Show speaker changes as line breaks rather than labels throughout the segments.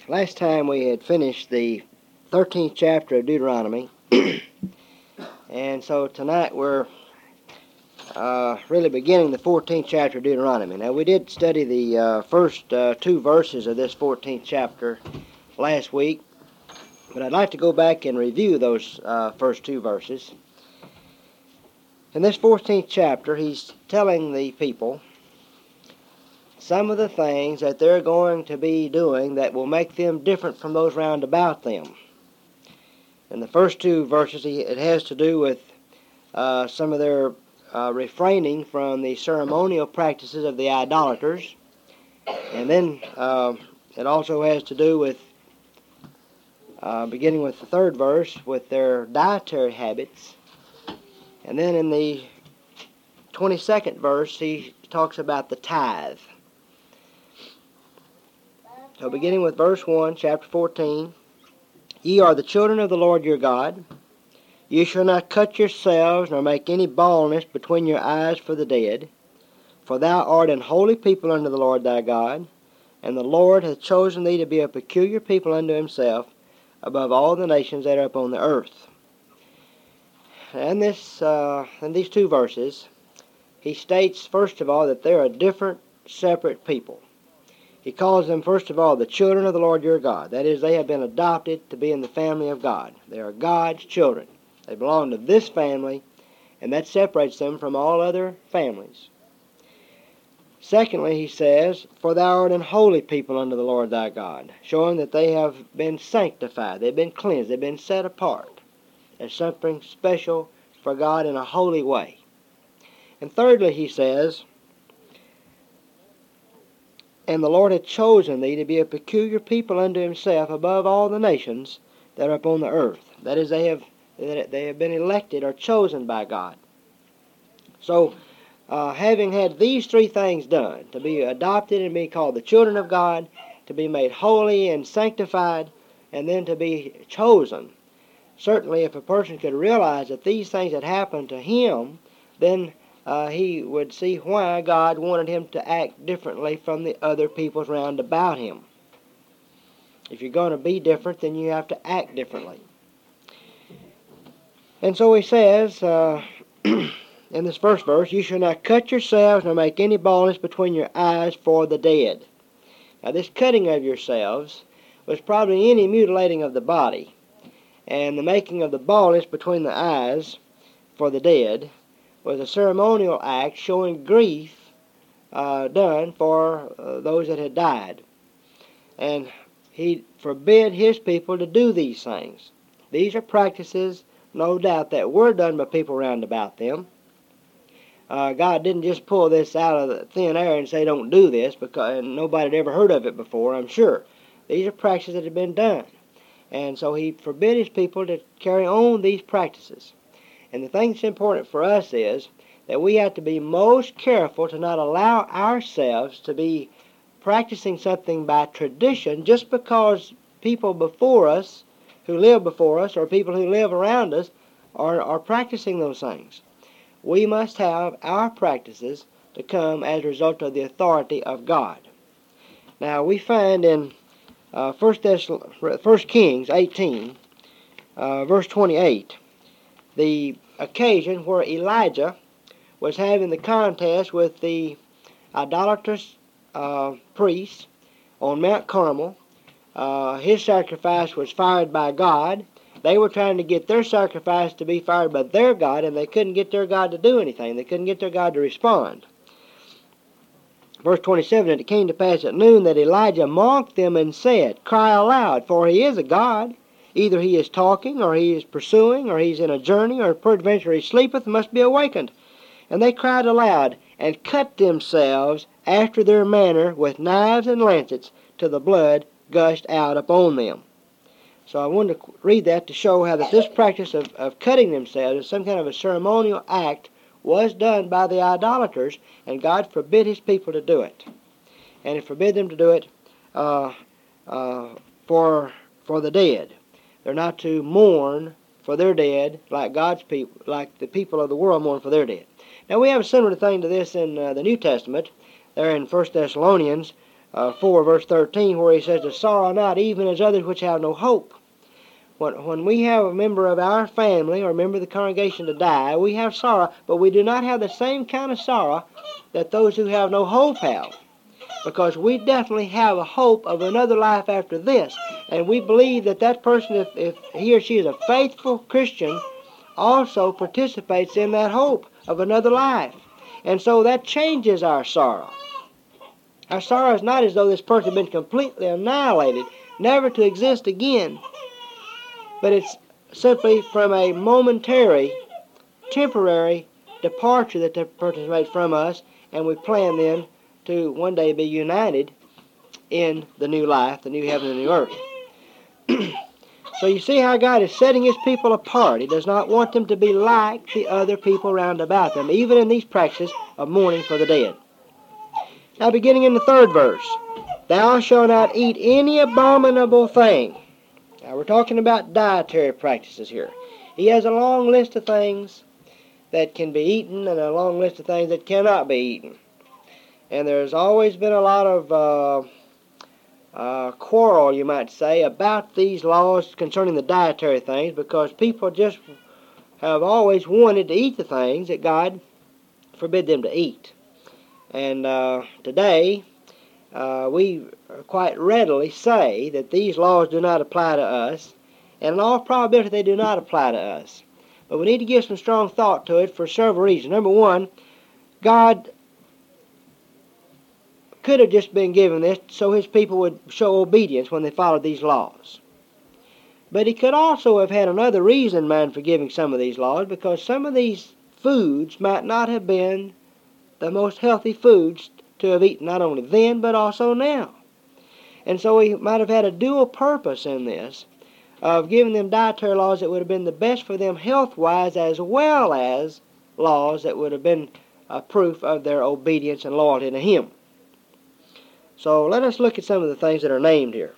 Last time we had finished the 13th chapter of Deuteronomy, and so tonight we're really beginning the 14th chapter of Deuteronomy. Now, we did study the first two verses of this 14th chapter last week, but I'd like to go back and review those first two verses. In this 14th chapter, he's telling the people some of the things that they're going to be doing that will make them different from those round about them. In the first two verses, it has to do with some of their refraining from the ceremonial practices of the idolaters. And then it also has to do with, beginning with the third verse, with their dietary habits. And then in the 22nd verse, he talks about the tithe. So beginning with verse 1, chapter 14, Ye are the children of the Lord your God. You shall not cut yourselves, nor make any baldness between your eyes for the dead. For thou art an holy people unto the Lord thy God, and the Lord hath chosen thee to be a peculiar people unto himself above all the nations that are upon the earth. And in these two verses, he states, first of all, that they're a different, separate people. He calls them, first of all, the children of the Lord your God. That is, they have been adopted to be in the family of God. They are God's children. They belong to this family, and that separates them from all other families. Secondly, he says, For thou art an holy people unto the Lord thy God, showing that they have been sanctified, they've been cleansed, they've been set apart as something special for God in a holy way. And thirdly, he says, And the Lord hath chosen thee to be a peculiar people unto himself above all the nations that are upon the earth. That is, they have been elected or chosen by God. So, having had these three things done, to be adopted and be called the children of God, to be made holy and sanctified, and then to be chosen, certainly if a person could realize that these things had happened to him, then he would see why God wanted him to act differently from the other peoples round about him. If you're going to be different, then you have to act differently. And so he says in this first verse, You shall not cut yourselves nor make any baldness between your eyes for the dead. Now this cutting of yourselves was probably any mutilating of the body, and the making of the baldness between the eyes for the dead was a ceremonial act showing grief done for those that had died. And he forbid his people to do these things. These are practices, no doubt, that were done by people round about them. God didn't just pull this out of the thin air and say, don't do this, because nobody had ever heard of it before, I'm sure. These are practices that had been done. And so he forbid his people to carry on these practices. And the thing that's important for us is that we have to be most careful to not allow ourselves to be practicing something by tradition just because people before us, who live before us, or people who live around us, are practicing those things. We must have our practices to come as a result of the authority of God. Now, we find in 1 Kings 18, verse 28, the occasion where Elijah was having the contest with the idolatrous priests on Mount Carmel. His sacrifice was fired by God. They were trying to get their sacrifice to be fired by their God, and they couldn't get their God to do anything. They couldn't get their God to respond. Verse 27, And it came to pass at noon that Elijah mocked them and said, Cry aloud, for he is a God. Either he is talking, or he is pursuing, or he is in a journey, or peradventure he sleepeth and must be awakened. And they cried aloud, and cut themselves after their manner with knives and lancets, till the blood gushed out upon them. So I wanted to read that to show how that this practice of cutting themselves as some kind of a ceremonial act was done by the idolaters, and God forbid his people to do it. And he forbid them to do it for the dead. They're not to mourn for their dead like God's people, like the people of the world mourn for their dead. Now we have a similar thing to this in the New Testament. There in 1 Thessalonians, 4, verse 13, where he says, to sorrow not, even as others which have no hope. When we have a member of our family or a member of the congregation to die, we have sorrow, but we do not have the same kind of sorrow that those who have no hope have. Because we definitely have a hope of another life after this. And we believe that that person, if he or she is a faithful Christian, also participates in that hope of another life. And so that changes our sorrow. Our sorrow is not as though this person had been completely annihilated, never to exist again. But it's simply from a momentary, temporary departure that the person has made from us, and we plan then to one day be united in the new life, the new heaven and the new earth. So you see how God is setting His people apart. He does not want them to be like the other people round about them, even in these practices of mourning for the dead. Now beginning in the 3rd verse, thou shalt not eat any abominable thing. Now we're talking about dietary practices here. He has a long list of things that can be eaten and a long list of things that cannot be eaten. And there's always been a lot of quarrel, you might say, about these laws concerning the dietary things, because people just have always wanted to eat the things that God forbid them to eat. And today, we quite readily say that these laws do not apply to us, and in all probability they do not apply to us. But we need to give some strong thought to it for several reasons. Number one, God could have just been given this so His people would show obedience when they followed these laws. But He could also have had another reason in mind for giving some of these laws, because some of these foods might not have been the most healthy foods to have eaten, not only then but also now. And so He might have had a dual purpose in this, of giving them dietary laws that would have been the best for them health-wise, as well as laws that would have been a proof of their obedience and loyalty to Him. So let us look at some of the things that are named here.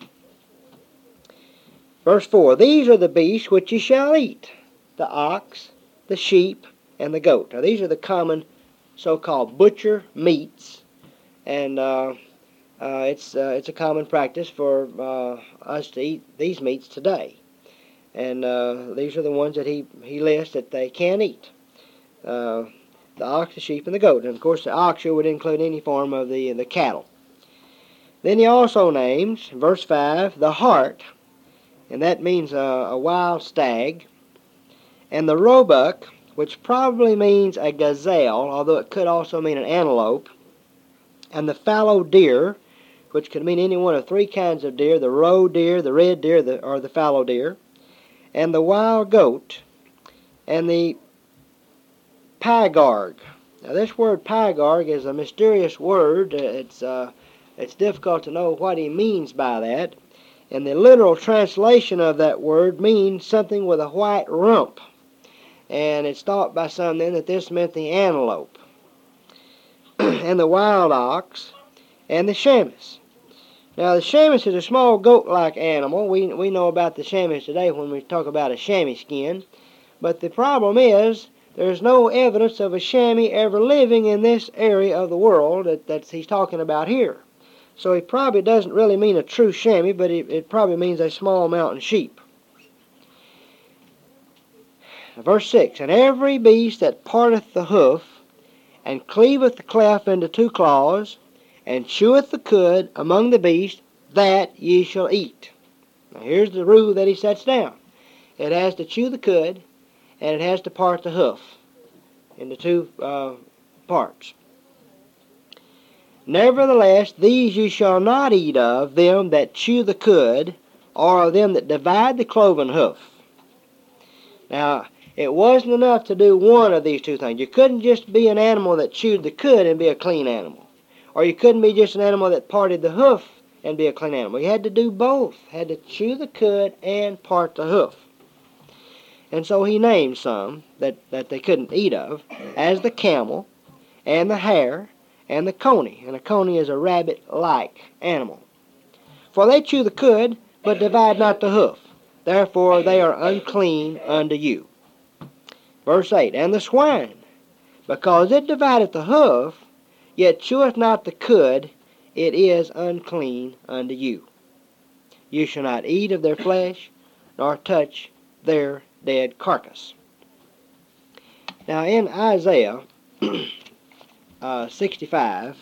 Verse 4, these are the beasts which ye shall eat, the ox, the sheep, and the goat. Now these are the common so-called butcher meats, and it's a common practice for us to eat these meats today. And these are the ones that he lists that they can eat. The ox, the sheep, and the goat. And of course the ox here would include any form of the cattle. Then he also names, verse 5, the hart, and that means a wild stag, and the roebuck, which probably means a gazelle, although it could also mean an antelope, and the fallow deer, which could mean any one of 3 kinds of deer, the roe deer, the red deer, or the fallow deer, and the wild goat, and the pygarg. Now this word pygarg is a mysterious word. It's difficult to know what he means by that. And the literal translation of that word means something with a white rump. And it's thought by some then that this meant the antelope, and the wild ox, and the chamois. Now the chamois is a small goat-like animal. We know about the chamois today when we talk about a chamois skin. But the problem is there's no evidence of a chamois ever living in this area of the world that he's talking about here. So he probably doesn't really mean a true chamois, but it probably means a small mountain sheep. Verse 6, and every beast that parteth the hoof, and cleaveth the cleft into 2 claws, and cheweth the cud among the beasts, that ye shall eat. Now here's the rule that he sets down. It has to chew the cud, and it has to part the hoof into 2 parts. Nevertheless, these ye shall not eat of them that chew the cud, or of them that divide the cloven hoof. Now, it wasn't enough to do one of these 2 things. You couldn't just be an animal that chewed the cud and be a clean animal. Or you couldn't be just an animal that parted the hoof and be a clean animal. You had to do both. Had to chew the cud and part the hoof. And so he named some that they couldn't eat of, as the camel, and the hare, and the coney. And a coney is a rabbit-like animal. For they chew the cud, but divide not the hoof. Therefore they are unclean unto you. Verse 8, and the swine, because it divideth the hoof, yet cheweth not the cud, it is unclean unto you. You shall not eat of their flesh, nor touch their dead carcass. Now in Isaiah 65,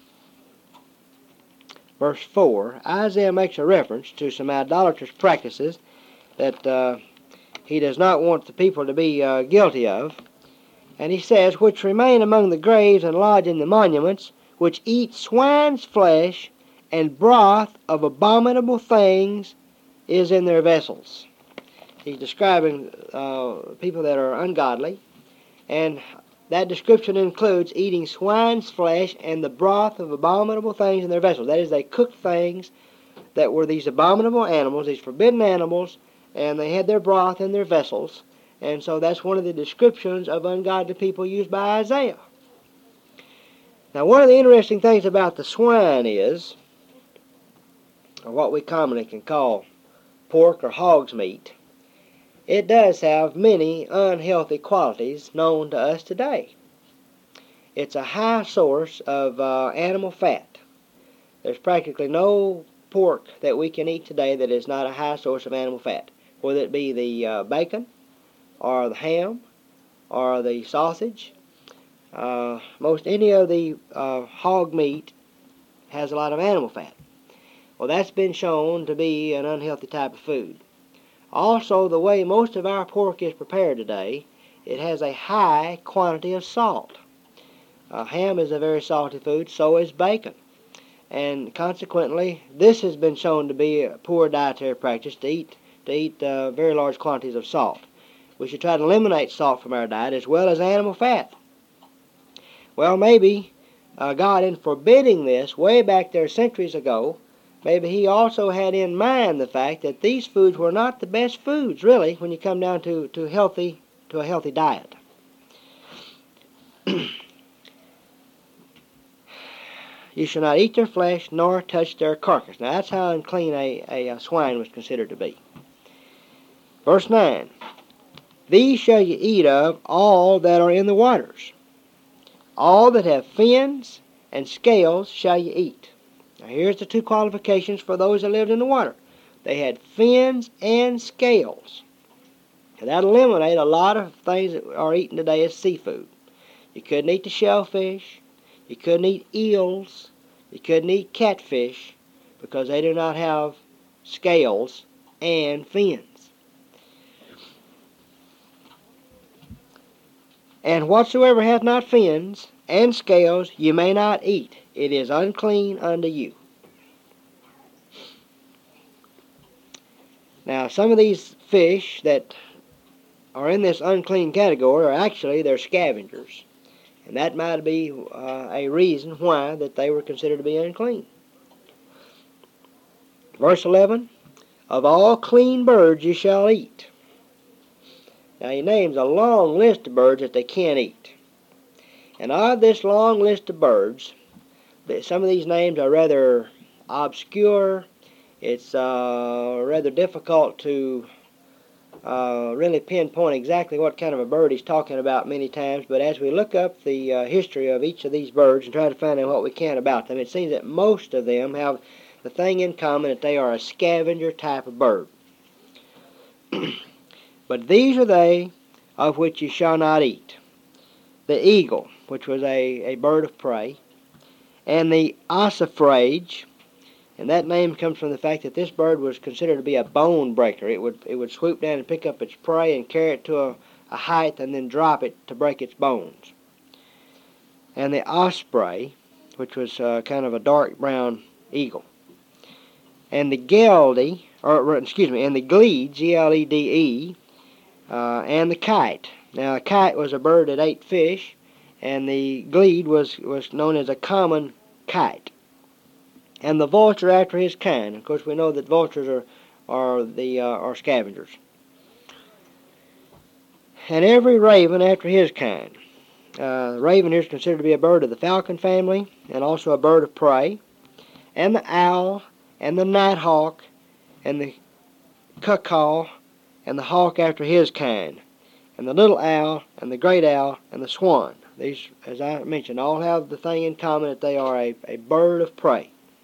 verse 4, Isaiah makes a reference to some idolatrous practices that he does not want the people to be guilty of. And he says, which remain among the graves and lodge in the monuments, which eat swine's flesh, and broth of abominable things is in their vessels. He's describing people that are ungodly, and that description includes eating swine's flesh and the broth of abominable things in their vessels. That is, they cooked things that were these abominable animals, these forbidden animals, and they had their broth in their vessels. And so that's one of the descriptions of ungodly people used by Isaiah. Now, one of the interesting things about the swine is, or what we commonly can call pork or hog's meat, it does have many unhealthy qualities known to us today. It's a high source of animal fat. There's practically no pork that we can eat today that is not a high source of animal fat, whether it be the bacon, or the ham, or the sausage. Most any of the hog meat has a lot of animal fat. Well, that's been shown to be an unhealthy type of food. Also, the way most of our pork is prepared today, it has a high quantity of salt. Ham is a very salty food, so is bacon. And consequently, this has been shown to be a poor dietary practice to eat very large quantities of salt. We should try to eliminate salt from our diet as well as animal fat. Well, maybe God, in forbidding this way back there centuries ago, maybe he also had in mind the fact that these foods were not the best foods, really, when you come down to a healthy diet. You shall not eat their flesh, nor touch their carcass. Now, that's how unclean a swine was considered to be. Verse 9, these shall ye eat of all that are in the waters. All that have fins and scales shall ye eat. Now, here's the two qualifications for those that lived in the water. They had fins and scales. And that eliminates a lot of things that are eaten today as seafood. You couldn't eat the shellfish. You couldn't eat eels. You couldn't eat catfish because they do not have scales and fins. And whatsoever hath not fins and scales you may not eat. It is unclean unto you. Now, some of these fish that are in this unclean category they're scavengers. And that might be a reason why that they were considered to be unclean. Verse 11, of all clean birds you shall eat. Now he names a long list of birds that they can't eat. And of this long list of birds, some of these names are rather obscure. It's rather difficult to really pinpoint exactly what kind of a bird he's talking about many times, but as we look up the history of each of these birds and try to find out what we can about them, it seems that most of them have the thing in common that they are a scavenger type of bird. But these are they of which you shall not eat. The eagle, which was a bird of prey, and the ossifrage, and that name comes from the fact that this bird was considered to be a bone breaker. It would swoop down and pick up its prey and carry it to a height and then drop it to break its bones. And the osprey, which was kind of a dark brown eagle. And the geldy, and the glede, G-L-E-D-E, and the kite. Now, a kite was a bird that ate fish, and the glede was known as a common kite. And the vulture after his kind. Of course, we know that vultures are scavengers. And every raven after his kind. The raven here is considered to be a bird of the falcon family, and also a bird of prey. And the owl, and the nighthawk, and the cuckow, and the hawk after his kind. And the little owl, and the great owl, and the swan. These, as I mentioned, all have the thing in common that they are a bird of prey.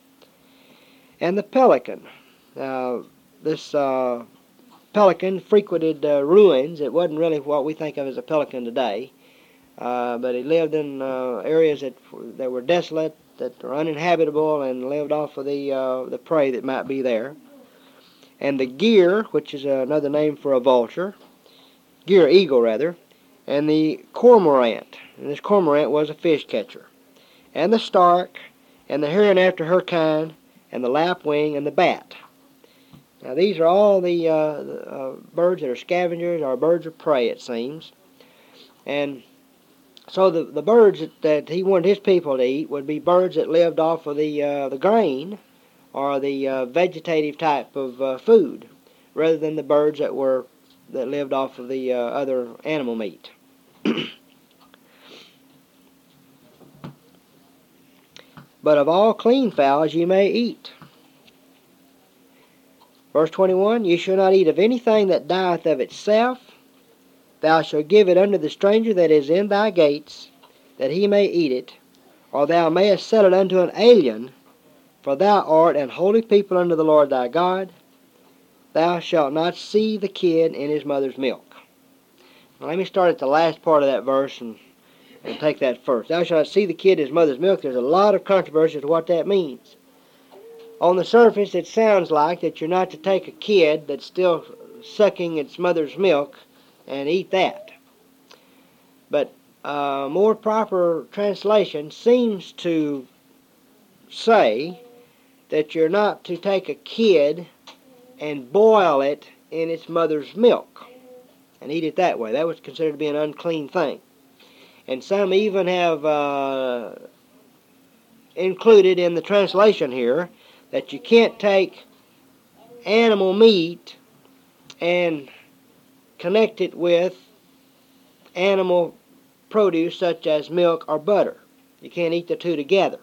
and the pelican. This pelican frequented ruins. It wasn't really what we think of as a pelican today, but he lived in areas that were desolate, that were uninhabitable, and lived off of the prey that might be there. And the gyre, which is another name for a vulture, gyre eagle rather, and the cormorant, and this cormorant was a fish catcher, and the stark, and the heron after her kind, and the lapwing, and the bat. Now these are all the birds that are scavengers or birds of prey, it seems. And so the birds that he wanted his people to eat would be birds that lived off of the grain or the vegetative type of food, rather than the birds that lived off of the other animal meat. But of all clean fowls ye may eat. Verse 21, ye shall not eat of anything that dieth of itself. Thou shalt give it unto the stranger that is in thy gates, that he may eat it, or thou mayest sell it unto an alien, for thou art an holy people unto the Lord thy God. Thou shalt not see the kid in his mother's milk. Now let me start at the last part of that verse and take that first. Thou shalt not see the kid in his mother's milk. There's a lot of controversy as to what that means. On the surface, it sounds like that you're not to take a kid that's still sucking its mother's milk and eat that. But more proper translation seems to say that you're not to take a kid and boil it in its mother's milk and eat it that way. That was considered to be an unclean thing. And some even have included in the translation here that you can't take animal meat and connect it with animal produce such as milk or butter. You can't eat the two together.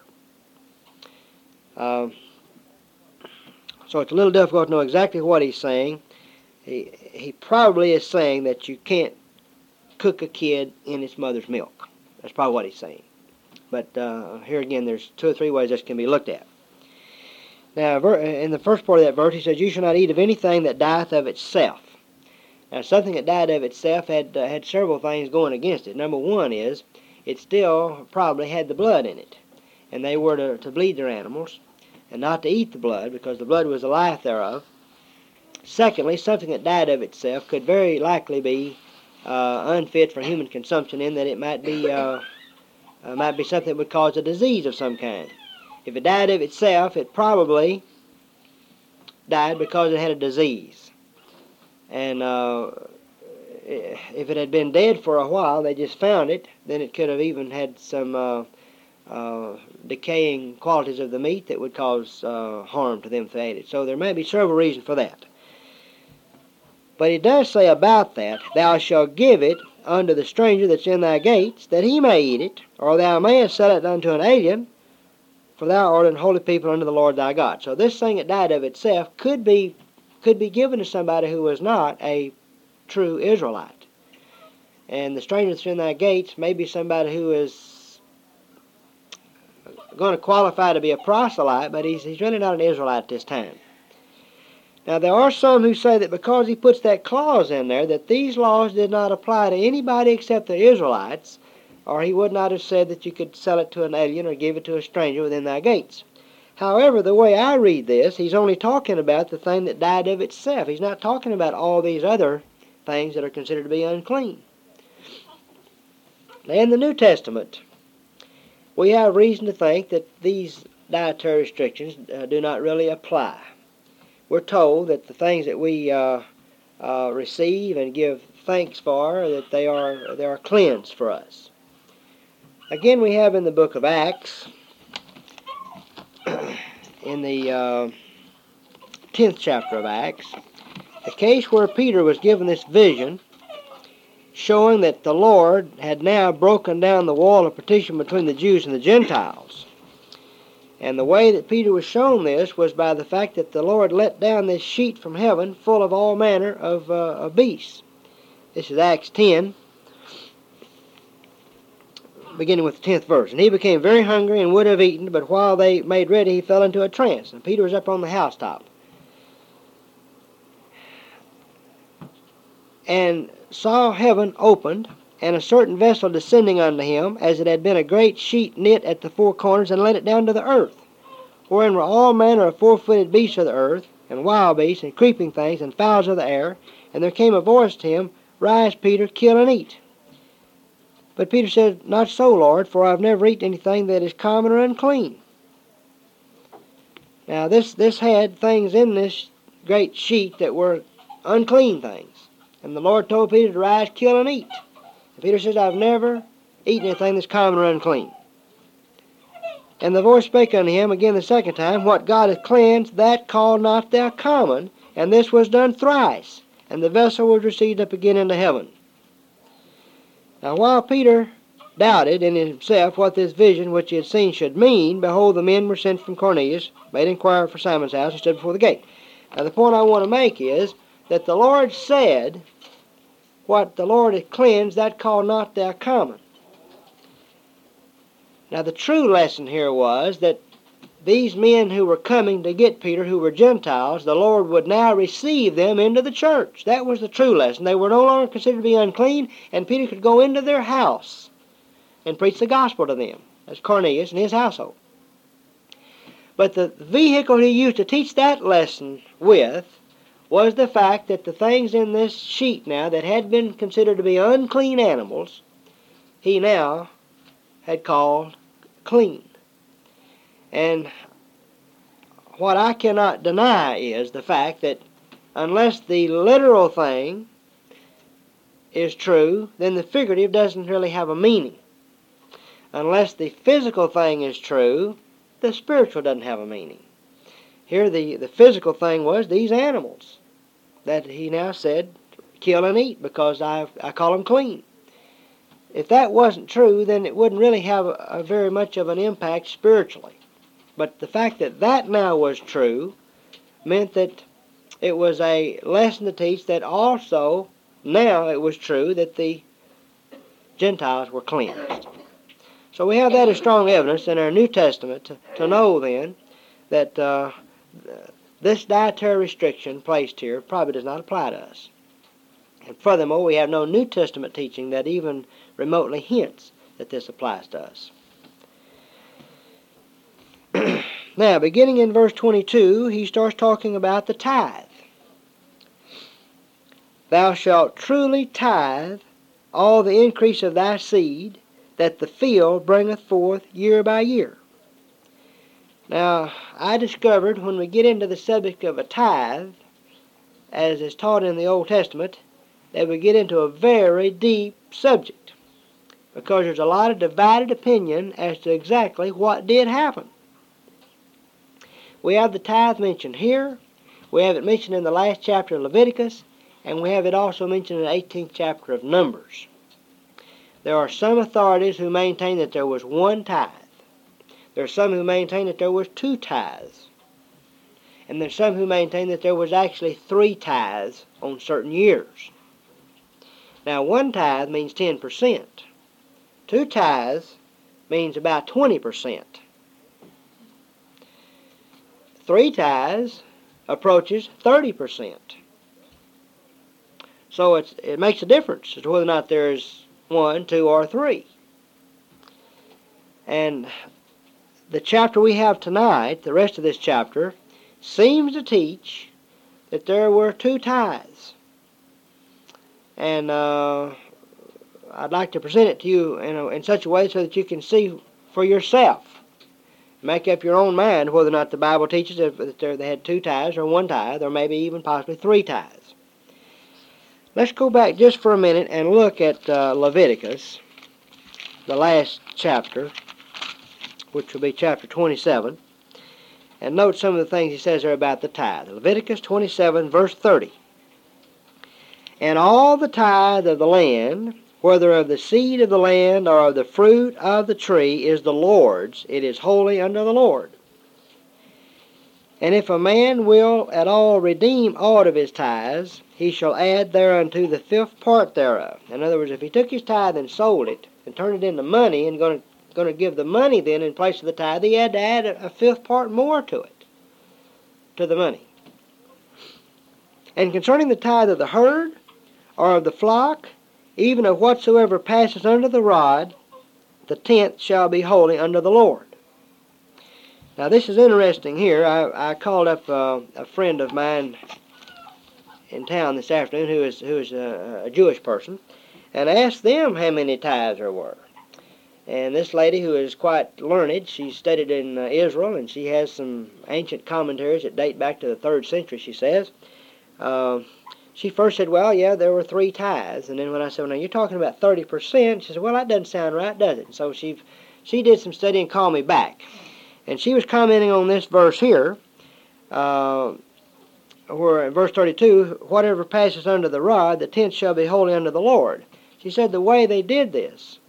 So it's a little difficult to know exactly what he's saying. He probably is saying that you can't cook a kid in its mother's milk. That's probably what he's saying. But here again, there's 2 or 3 ways this can be looked at. Now, in the first part of that verse, he says, you shall not eat of anything that dieth of itself. Now, something that died of itself had several things going against it. Number one is, it still probably had the blood in it. And they were to bleed their animals, and not to eat the blood, because the blood was the life thereof. Secondly, something that died of itself could very likely be unfit for human consumption, in that it might be something that would cause a disease of some kind. If it died of itself, it probably died because it had a disease. And if it had been dead for a while, they just found it, then it could have even had some decaying qualities of the meat that would cause harm to them if they ate it. So there may be several reasons for that. But it does say about that, thou shalt give it unto the stranger that's in thy gates, that he may eat it, or thou mayest sell it unto an alien, for thou art an holy people unto the Lord thy God. So this thing that died of itself could be given to somebody who was not a true Israelite. And the stranger that's in thy gates may be somebody who is going to qualify to be a proselyte, but he's really not an Israelite at this time. Now, there are some who say that because he puts that clause in there, that these laws did not apply to anybody except the Israelites, or he would not have said that you could sell it to an alien or give it to a stranger within thy gates. However, the way I read this, he's only talking about the thing that died of itself. He's not talking about all these other things that are considered to be unclean. Now, in the New Testament, we have reason to think that these dietary restrictions do not really apply. We're told that the things that we receive and give thanks for, that they are cleansed for us. Again, we have in the book of Acts, in the 10th chapter of Acts, the case where Peter was given this vision, showing that the Lord had now broken down the wall of partition between the Jews and the Gentiles. And the way that Peter was shown this was by the fact that the Lord let down this sheet from heaven full of all manner of beasts. This is Acts 10, beginning with the 10th verse. And he became very hungry and would have eaten, but while they made ready, he fell into a trance. And Peter was up on the housetop, and saw heaven opened, and a certain vessel descending unto him, as it had been a great sheet knit at the four corners, and let it down to the earth, wherein were all manner of four-footed beasts of the earth, and wild beasts, and creeping things, and fowls of the air. And there came a voice to him, Rise, Peter, kill and eat. But Peter said, Not so, Lord, for I have never eaten anything that is common or unclean. Now this had things in this great sheet that were unclean things. And the Lord told Peter to rise, kill, and eat. And Peter says, I've never eaten anything that's common or unclean. And the voice spake unto him again the second time, What God hath cleansed, that call not thou common. And this was done thrice, and the vessel was received up again into heaven. Now while Peter doubted in himself what this vision which he had seen should mean, behold, the men were sent from Cornelius, made inquiry for Simon's house, and stood before the gate. Now the point I want to make is that the Lord said, What the Lord hath cleansed, that call not thou common. Now the true lesson here was that these men who were coming to get Peter, who were Gentiles, the Lord would now receive them into the church. That was the true lesson. They were no longer considered to be unclean, and Peter could go into their house and preach the gospel to them. That's Cornelius and his household. But the vehicle he used to teach that lesson with was the fact that the things in this sheet now that had been considered to be unclean animals, he now had called clean. And what I cannot deny is the fact that unless the literal thing is true, then the figurative doesn't really have a meaning. Unless the physical thing is true, the spiritual doesn't have a meaning. Here the physical thing was these animals that he now said, kill and eat, because I call them clean. If that wasn't true, then it wouldn't really have a very much of an impact spiritually. But the fact that that now was true meant that it was a lesson to teach that also now it was true that the Gentiles were cleansed. So we have that as strong evidence in our New Testament to know then that this dietary restriction placed here probably does not apply to us. And furthermore, we have no New Testament teaching that even remotely hints that this applies to us. Now, beginning in verse 22, he starts talking about the tithe. Thou shalt truly tithe all the increase of thy seed, that the field bringeth forth year by year. Now, I discovered when we get into the subject of a tithe, as is taught in the Old Testament, that we get into a very deep subject, because there's a lot of divided opinion as to exactly what did happen. We have the tithe mentioned here, we have it mentioned in the last chapter of Leviticus, and we have it also mentioned in the 18th chapter of Numbers. There are some authorities who maintain that there was one tithe. There are some who maintain that there was two tithes. And there's some who maintain that there was actually 3 tithes on certain years. Now, one tithe means 10%. 2 tithes means about 20%. 3 tithes approaches 30%. So it makes a difference as to whether or not there's 1, 2, or 3. And the chapter we have tonight, the rest of this chapter, seems to teach that there were 2 tithes. And I'd like to present it to you in such a way so that you can see for yourself. Make up your own mind whether or not the Bible teaches that they had 2 tithes or 1 tithe, or maybe even possibly 3 tithes. Let's go back just for a minute and look at Leviticus, the last chapter, which will be chapter 27, and note some of the things he says there about the tithe. Leviticus 27, verse 30. And all the tithe of the land, whether of the seed of the land or of the fruit of the tree, is the Lord's. It is holy unto the Lord. And if a man will at all redeem aught of his tithes, he shall add thereunto the 5th part thereof. In other words, if he took his tithe and sold it and turn it into money and going to give the money then in place of the tithe, he had to add a fifth part more to it, to the money. And concerning the tithe of the herd, or of the flock, even of whatsoever passes under the rod, the tenth shall be holy unto the Lord. Now this is interesting here. I called up a friend of mine in town this afternoon who is a Jewish person, and asked them how many tithes there were. And this lady, who is quite learned, she studied in Israel, and she has some ancient commentaries that date back to the 3rd century, she says. She first said, well, yeah, there were 3 tithes. And then when I said, well, now you're talking about 30%, she said, well, that doesn't sound right, does it? And so she did some study and called me back. And she was commenting on this verse here, where in verse 32, whatever passes under the rod, the tenth shall be holy unto the Lord. She said the way they did this,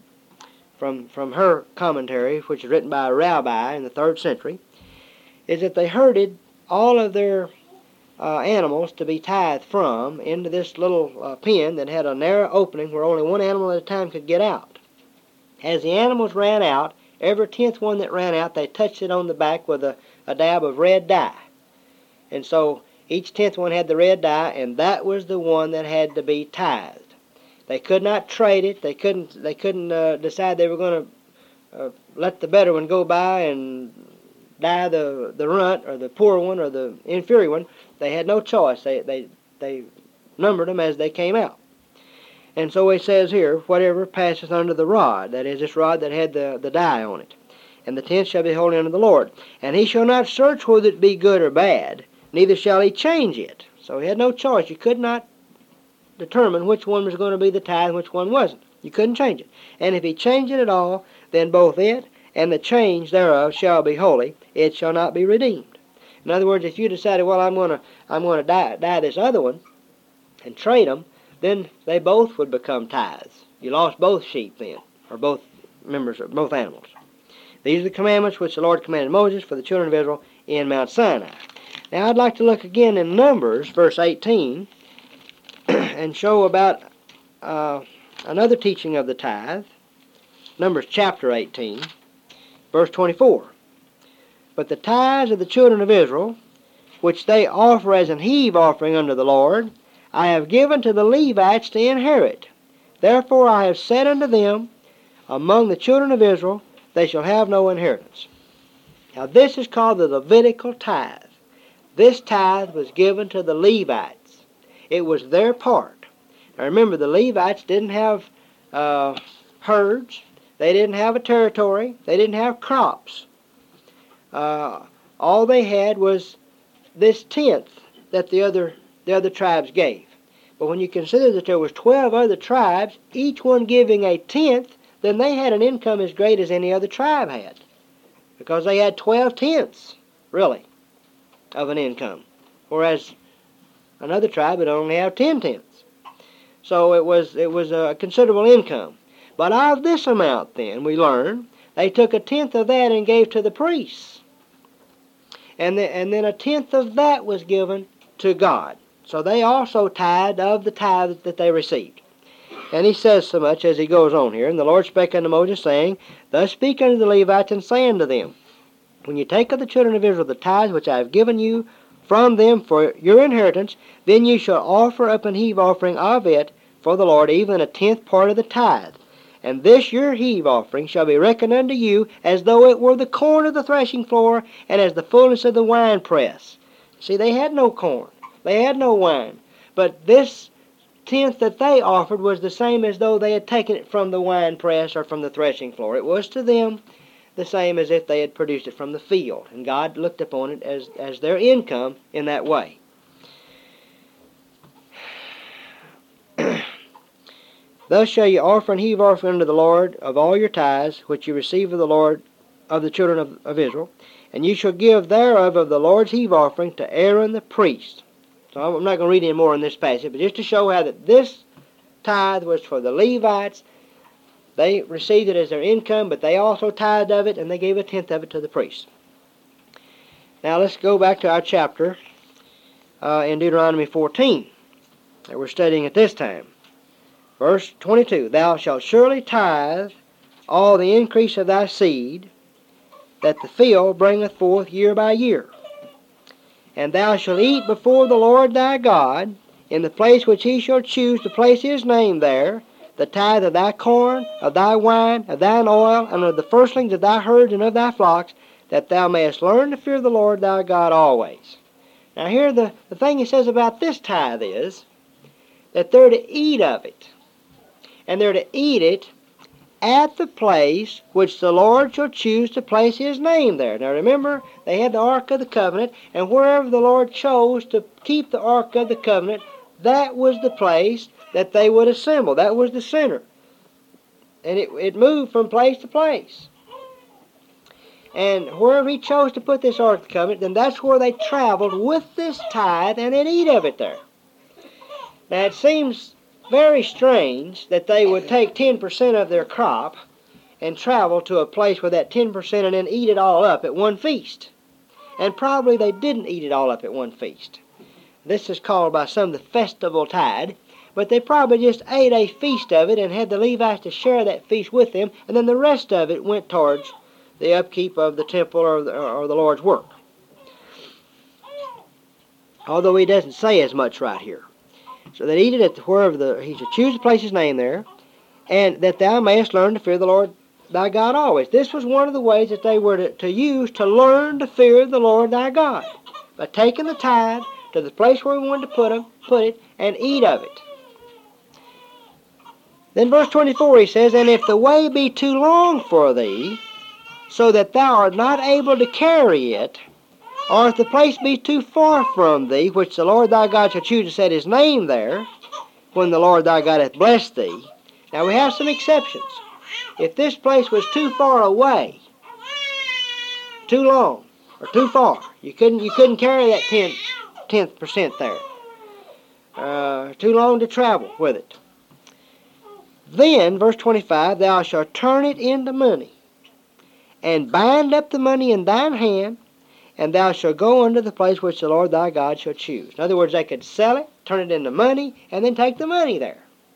from her commentary, which is written by a rabbi in the 3rd century, is that they herded all of their animals to be tithed from into this little pen that had a narrow opening where only one animal at a time could get out. As the animals ran out, every 10th one that ran out, they touched it on the back with a dab of red dye. And so each 10th one had the red dye, and that was the one that had to be tithed. They could not trade it. They couldn't decide they were going to let the better one go by and die the runt or the poor one or the inferior one. They had no choice. They numbered them as they came out. And so it says here, whatever passeth under the rod, that is, this rod that had the dye on it, and the tenth shall be holy unto the Lord. And he shall not search whether it be good or bad, neither shall he change it. So he had no choice. You could not determine which one was going to be the tithe and which one wasn't. You couldn't change it. And if he changed it at all, then both it and the change thereof shall be holy. It shall not be redeemed. In other words, if you decided, well, I'm going to die this other one and trade them, then they both would become tithes. You lost both sheep then, or both members of both animals. These are the commandments which the Lord commanded Moses for the children of Israel in Mount Sinai. Now I'd like to look again in Numbers, verse 18, and show about another teaching of the tithe. Numbers chapter 18, verse 24. But the tithes of the children of Israel, which they offer as an heave offering unto the Lord, I have given to the Levites to inherit. Therefore I have said unto them, among the children of Israel, they shall have no inheritance. Now this is called the Levitical tithe. This tithe was given to the Levites. It was their part. Now remember, the Levites didn't have herds. They didn't have a territory. They didn't have crops. All they had was this tenth that the other tribes gave. But when you consider that there was 12 other tribes, each one giving a tenth, then they had an income as great as any other tribe had, because they had 12 tenths, really, of an income, whereas another tribe would only have 10 tenths. So it was a considerable income. But of this amount, then, we learn, they took a tenth of that and gave to the priests. And then a tenth of that was given to God. So they also tithed of the tithe that they received. And he says so much as he goes on here. And the Lord spake unto Moses, saying, Thus speak unto the Levites, and say unto them, When you take of the children of Israel the tithes which I have given you from them for your inheritance, then you shall offer up an heave offering of it for the Lord, even a tenth part of the tithe. And this your heave offering shall be reckoned unto you as though it were the corn of the threshing floor, and as the fullness of the winepress. See, they had no corn. They had no wine. But this tenth that they offered was the same as though they had taken it from the winepress or from the threshing floor. It was to them the same as if they had produced it from the field. And God looked upon it as their income in that way. Thus shall ye offer and heave offering unto the Lord of all your tithes, which ye receive of the Lord of the children of Israel. And ye shall give thereof of the Lord's heave offering to Aaron the priest. So I'm not going to read any more in this passage, but just to show how that this tithe was for the Levites. They received it as their income, but they also tithed of it, and they gave a tenth of it to the priests. Now let's go back to our chapter in Deuteronomy 14 that we're studying at this time. Verse 22, Thou shalt surely tithe all the increase of thy seed, that the field bringeth forth year by year. And thou shalt eat before the Lord thy God, in the place which he shall choose to place his name there, the tithe of thy corn, of thy wine, of thine oil, and of the firstlings of thy herds and of thy flocks, that thou mayest learn to fear the Lord thy God always. Now here the thing he says about this tithe is that they're to eat of it. And they're to eat it at the place which the Lord shall choose to place his name there. Now remember, they had the Ark of the Covenant, and wherever the Lord chose to keep the Ark of the Covenant, that was the place that they would assemble. That was the center. And it moved from place to place. And wherever he chose to put this Ark of the Covenant, then that's where they traveled with this tithe, and they'd eat of it there. Now it seems very strange that they would take 10% of their crop and travel to a place with that 10% and then eat it all up at one feast. And probably they didn't eat it all up at one feast. This is called by some the festival tithe, but they probably just ate a feast of it and had the Levites to share that feast with them, and then the rest of it went towards the upkeep of the temple or the Lord's work. Although he doesn't say as much right here. So they eat it at wherever he should choose to place his name there, and that thou mayest learn to fear the Lord thy God always. This was one of the ways that they were to use to learn to fear the Lord thy God, by taking the tithe to the place where he wanted to put it, and eat of it. Then verse 24 he says, And if the way be too long for thee, so that thou art not able to carry it, or if the place be too far from thee, which the Lord thy God shall choose to set his name there, when the Lord thy God hath blessed thee. Now we have some exceptions. If this place was too far away, too long, or too far, you couldn't carry that 10% there. Too long to travel with it. Then, verse 25, thou shalt turn it into money, and bind up the money in thine hand, and thou shalt go unto the place which the Lord thy God shall choose. In other words, they could sell it, turn it into money, and then take the money there.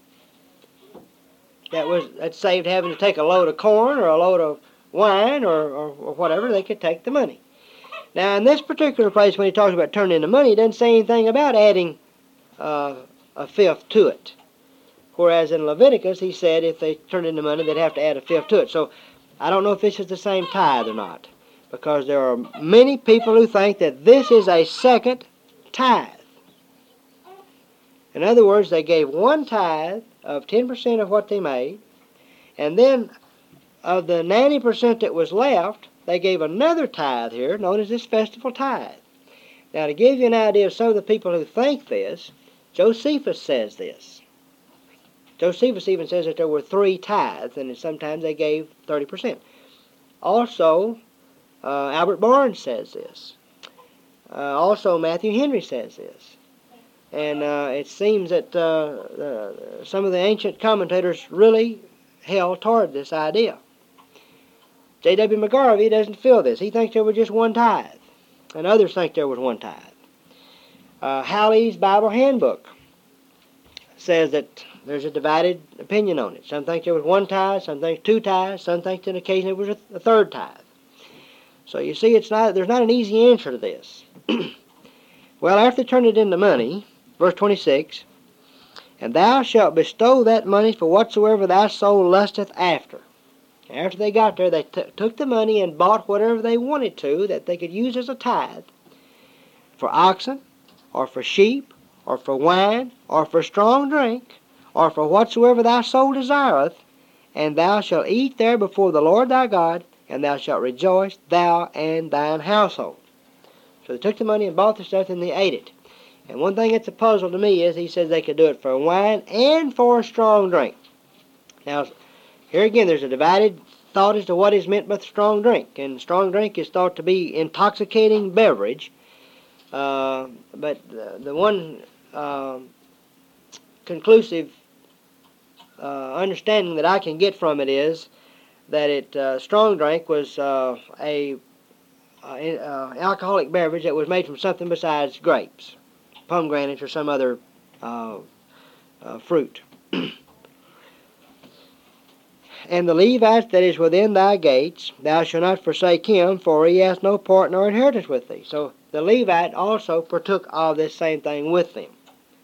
That saved having to take a load of corn or a load of wine or whatever. They could take the money. Now, in this particular place, when he talks about turning into money, he doesn't say anything about adding a fifth to it. Whereas in Leviticus, he said if they turned into money, they'd have to add a fifth to it. So I don't know if this is the same tithe or not, because there are many people who think that this is a second tithe. In other words, they gave one tithe of 10% of what they made, and then of the 90% that was left, they gave another tithe here, known as this festival tithe. Now, to give you an idea of some of the people who think this, Josephus says this. Josephus even says that there were 3 tithes, and sometimes they gave 30%. Also, Albert Barnes says this. Also, Matthew Henry says this. And it seems that some of the ancient commentators really held toward this idea. J.W. McGarvey doesn't feel this. He thinks there was just one tithe, and others think there was one tithe. Halley's Bible Handbook says that there's a divided opinion on it. Some think there was one tithe, some think 2 tithes, some think that occasionally it was a 3rd tithe. So you see, there's not an easy answer to this. Well, after they turned it into money, verse 26, And thou shalt bestow that money for whatsoever thy soul lusteth after. After they got there, they took the money and bought whatever they wanted to that they could use as a tithe, for oxen, or for sheep, or for wine, or for strong drink, or for whatsoever thy soul desireth, and thou shalt eat there before the Lord thy God, and thou shalt rejoice, thou and thine household. So they took the money and bought the stuff, and they ate it. And one thing that's a puzzle to me is he says they could do it for wine and for strong drink. Now, here again, there's a divided thought as to what is meant by strong drink. And strong drink is thought to be intoxicating beverage. But the one conclusive understanding that I can get from it is that strong drink was a alcoholic beverage that was made from something besides grapes, pomegranates, or some other fruit. And the Levite that is within thy gates, thou shalt not forsake him, for he hath no part nor inheritance with thee. So the Levite also partook of this same thing with them.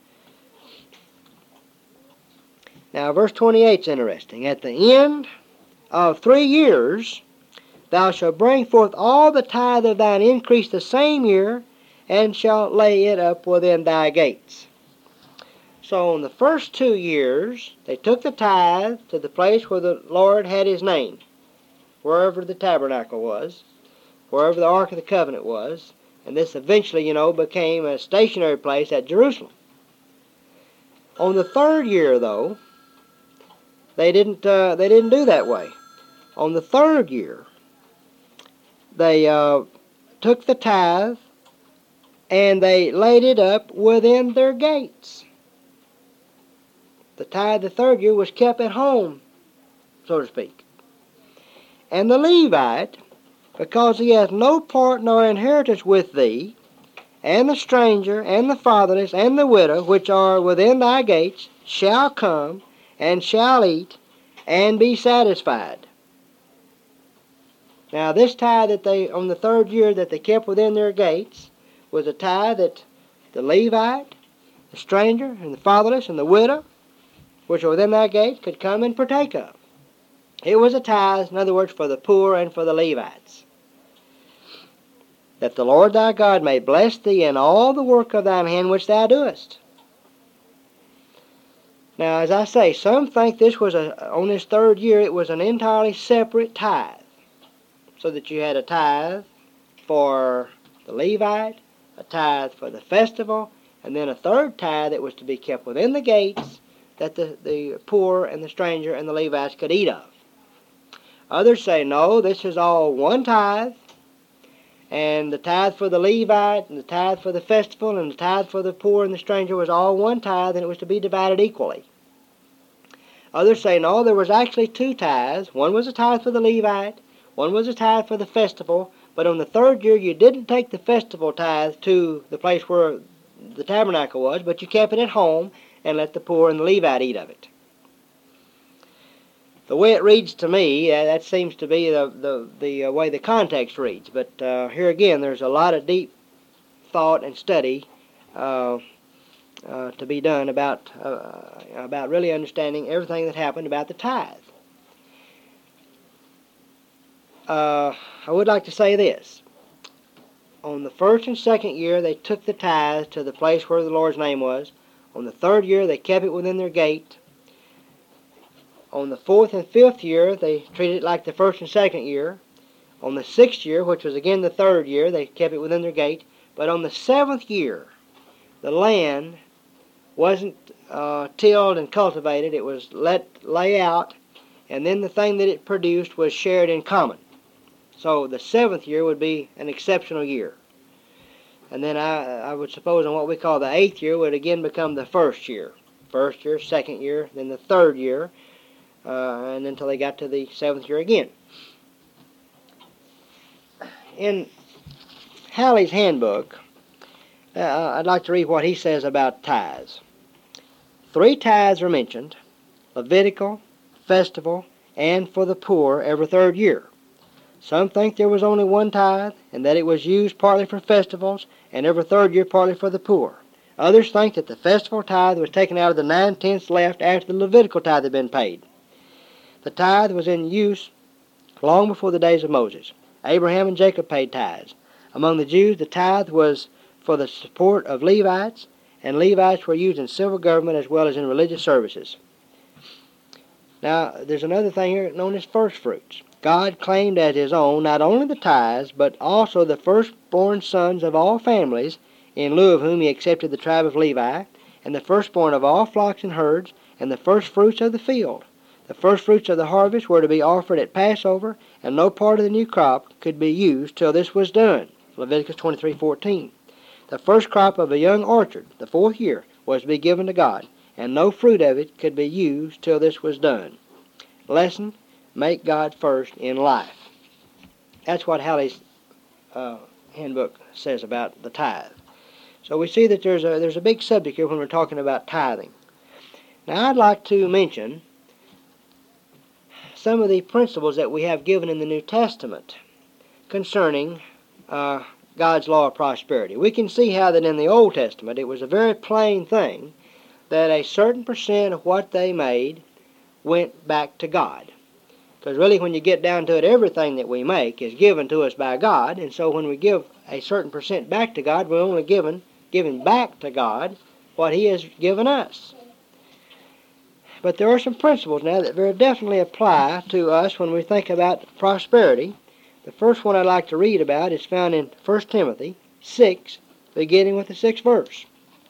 Now verse 28 is interesting. At the end of 3 years, thou shalt bring forth all the tithe of thine increase the same year, and shalt lay it up within thy gates. So in the first 2 years, they took the tithe to the place where the Lord had his name, wherever the tabernacle was, wherever the Ark of the Covenant was, and this eventually, became a stationary place at Jerusalem. On the 3rd year, though, they didn't do that way. On the 3rd year, they took the tithe and they laid it up within their gates. The tithe the 3rd year was kept at home, so to speak. And the Levite, because he has no part nor inheritance with thee, and the stranger, and the fatherless, and the widow, which are within thy gates, shall come, and shall eat, and be satisfied. Now this tithe that they, on the 3rd year that they kept within their gates, was a tithe that the Levite, the stranger, and the fatherless, and the widow, which were within thy gates, could come and partake of. It was a tithe, in other words, for the poor and for the Levites. That the Lord thy God may bless thee in all the work of thine hand which thou doest. Now, as I say, some think this was on this 3rd year, it was an entirely separate tithe. So that you had a tithe for the Levite, a tithe for the festival, and then a 3rd tithe that was to be kept within the gates, that the poor and the stranger and the Levites could eat of. Others say, no, this is all one tithe, and the tithe for the Levite, and the tithe for the festival, and the tithe for the poor and the stranger was all one tithe, and it was to be divided equally. Others say, no, there was actually 2 tithes. One was a tithe for the Levite, one was a tithe for the festival, but on the 3rd year you didn't take the festival tithe to the place where the tabernacle was, but you kept it at home, and let the poor and the Levite eat of it. The way it reads to me, that seems to be the way the context reads. But here again, there's a lot of deep thought and study to be done about really understanding everything that happened about the tithe. I would like to say this. On the 1st and 2nd year, they took the tithe to the place where the Lord's name was. On the 3rd year, they kept it within their gate. On the 4th and 5th year, they treated it like the 1st and 2nd year. On the 6th year, which was again the 3rd year, they kept it within their gate. But on the 7th year, the land wasn't tilled and cultivated. It was let lay out, and then the thing that it produced was shared in common. So the 7th year would be an exceptional year. And then I would suppose on what we call the 8th year would again become the 1st year. 1st year, 2nd year, then the 3rd year, and until they got to the 7th year again. In Halley's handbook, I'd like to read what he says about tithes. 3 tithes are mentioned: Levitical, festival, and for the poor every 3rd year. Some think there was only 1 tithe, and that it was used partly for festivals, and every 3rd year partly for the poor. Others think that the festival tithe was taken out of the 9/10 left after the Levitical tithe had been paid. The tithe was in use long before the days of Moses. Abraham and Jacob paid tithes. Among the Jews, the tithe was for the support of Levites, and Levites were used in civil government as well as in religious services. Now, there's another thing here known as first fruits. God claimed as his own not only the tithes, but also the firstborn sons of all families, in lieu of whom he accepted the tribe of Levi, and the firstborn of all flocks and herds, and the firstfruits of the field. The firstfruits of the harvest were to be offered at Passover, and no part of the new crop could be used till this was done. Leviticus 23:14. The first crop of a young orchard, the 4th year, was to be given to God, and no fruit of it could be used till this was done. Lesson: make God first in life. That's what Halley's handbook says about the tithe. So we see that there's a big subject here when we're talking about tithing. Now I'd like to mention some of the principles that we have given in the New Testament concerning God's law of prosperity. We can see how that in the Old Testament it was a very plain thing that a certain percent of what they made went back to God. Because really when you get down to it, everything that we make is given to us by God, and so when we give a certain percent back to God, we're only giving back to God what He has given us. But there are some principles now that very definitely apply to us when we think about prosperity. The first one I'd like to read about is found in 1 Timothy 6, beginning with the 6th verse.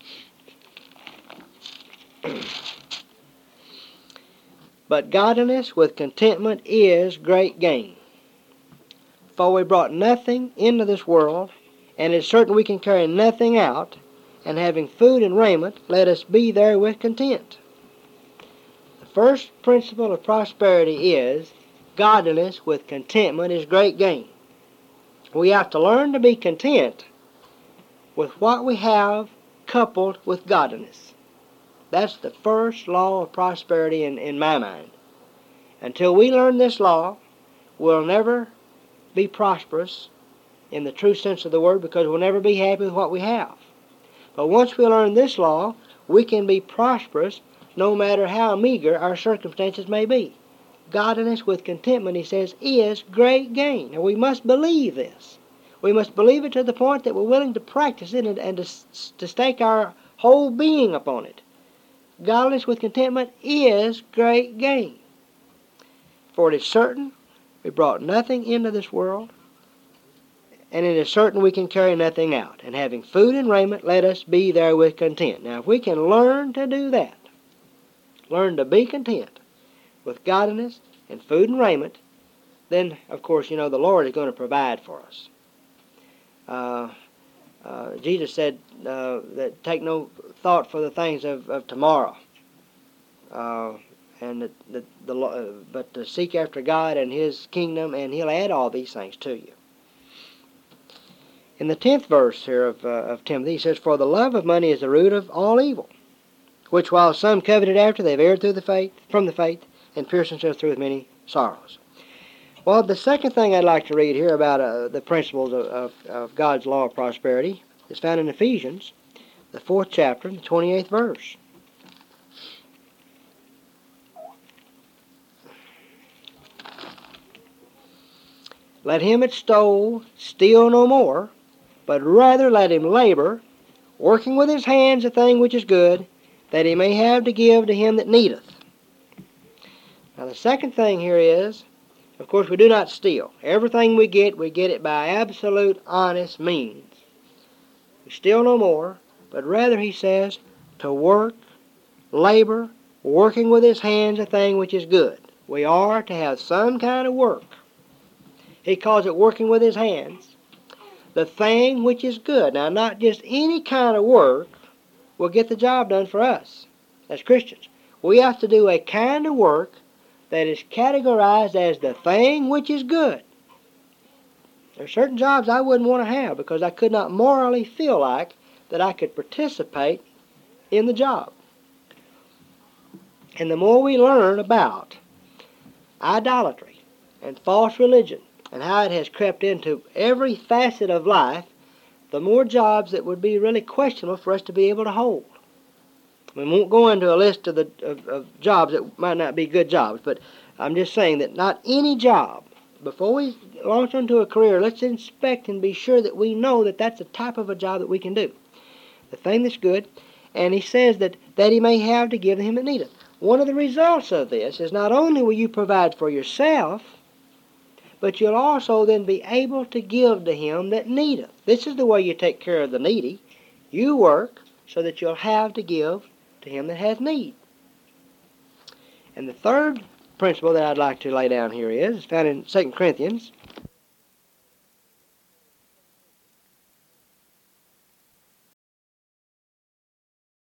But godliness with contentment is great gain. For we brought nothing into this world, and it is certain we can carry nothing out, and having food and raiment, let us be therewith content. The first principle of prosperity is godliness with contentment is great gain. We have to learn to be content with what we have coupled with godliness. That's the first law of prosperity in my mind. Until we learn this law, we'll never be prosperous in the true sense of the word, because we'll never be happy with what we have. But once we learn this law, we can be prosperous no matter how meager our circumstances may be. Godliness with contentment, he says, is great gain. Now we must believe this. We must believe it to the point that we're willing to practice it and to stake our whole being upon it. Godliness with contentment is great gain. For it is certain we brought nothing into this world, and it is certain we can carry nothing out. And having food and raiment, let us be therewith content. Now if we can learn to do that, learn to be content with godliness and food and raiment, then of course the Lord is going to provide for us. Jesus said that take no thought for the things of tomorrow, but to seek after God and His kingdom, and He'll add all these things to you. In the 10th verse here of Timothy, he says, "For the love of money is the root of all evil, which while some coveted after, they've erred from the faith, and pierced themselves through with many sorrows." Well, the second thing I'd like to read here about the principles of God's law of prosperity is found in Ephesians, the 4th chapter, the 28th verse. "Let him that stole steal no more, but rather let him labor, working with his hands a thing which is good, that he may have to give to him that needeth." Now the second thing here is, of course, we do not steal. Everything we get it by absolute honest means. We steal no more, but rather, he says, to work, labor, working with his hands a thing which is good. We are to have some kind of work. He calls it working with his hands, the thing which is good. Now, not just any kind of work will get the job done for us as Christians. We have to do a kind of work that is categorized as the thing which is good. There are certain jobs I wouldn't want to have because I could not morally feel like that I could participate in the job. And the more we learn about idolatry and false religion and how it has crept into every facet of life, the more jobs that would be really questionable for us to be able to hold. We won't go into a list of jobs that might not be good jobs, but I'm just saying that not any job, before we launch into a career, let's inspect and be sure that we know that that's the type of a job that we can do. The thing that's good, and he says that he may have to give to him that needeth. One of the results of this is not only will you provide for yourself, but you'll also then be able to give to him that needeth. This is the way you take care of the needy. You work so that you'll have to give to him that has need. And the third principle that I'd like to lay down here is found in 2 Corinthians,